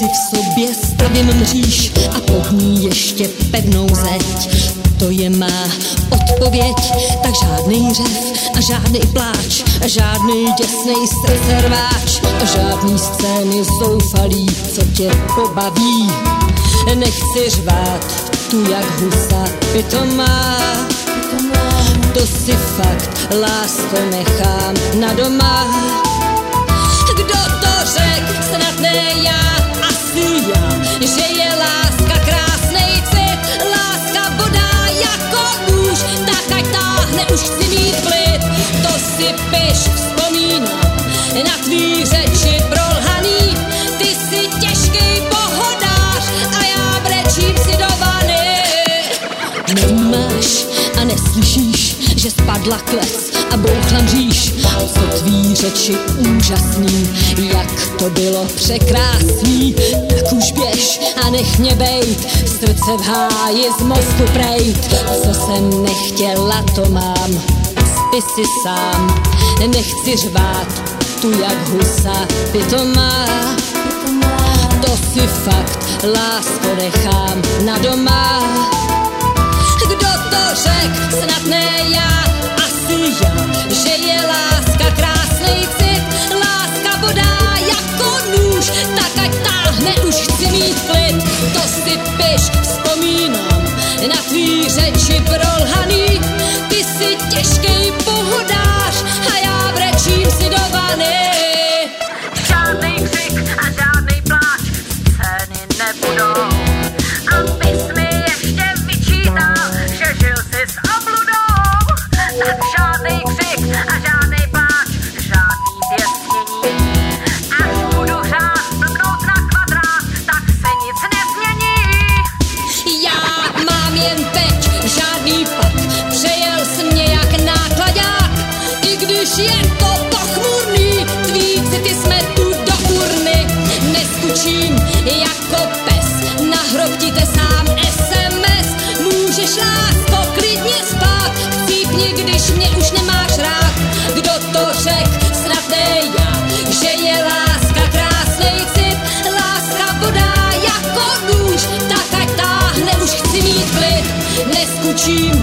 si v sobě stavím mříž a pod ní ještě pevnou zeď. To je má odpověď, tak žádný řev a žádný pláč a žádný děsnej srdcerváč a žádný scény zoufalý, co tě pobaví. Nechci řvát tu jak husa pitomá, to si fakt, lásko, nechám na doma. Kdo to řek, snad ne já, asi já, že je láska krásnej cit, láska bodá jako nůž, tak ať táhne, už chci mít klid. To si piš, vzpomínám na tvý řeči prolhaný, ty si těžký pohodář a já brečím si do vany. Nevnímáš a neslyšíš, že spadla klec a bouchla mříž, co tvý řeči úžasný, jak to bylo překrásný. Tak už běž a nech mě bejt, srdce v háji z mozku prejt. Co jsem nechtěla, to mám, spí si sám. Nechci řvát tu jak husa pitomá, to si fakt, lásko, nechám na doma. Kdo to řek, snad ne já, asi já, že je láska krásnej cit, láska bodá jako nůž, tak ať táhne, už chci mít klid. To si piš, vzpomínám na tvý řeči prolhaný, ty si těžkej pohodář a já brečím si do vany. Žádnej křik a žádnej pláč, scény nebudou, abys mi ještě vyčítal, že žil jsi s obludou. Tak žádnej křik a žádnej pláč, žádný pěstění. Až budu hrát blbnout na kvadrát, tak se nic nezmění. Já mám jen teď žádný pak, přejel jsem mě jak nákladák, i když je to pochmurný, tví city jsme tu do urny. Neskučím jako pes, na hrob ti te sám SMS, můžeš lásko klidně spát, chcípni, když mě už nemáš rád. Kdo to řek, snad ne já, že je láska krásnej cit, láska bodá jako nůž, tak ať táhne, už chci mít klid. Neskučím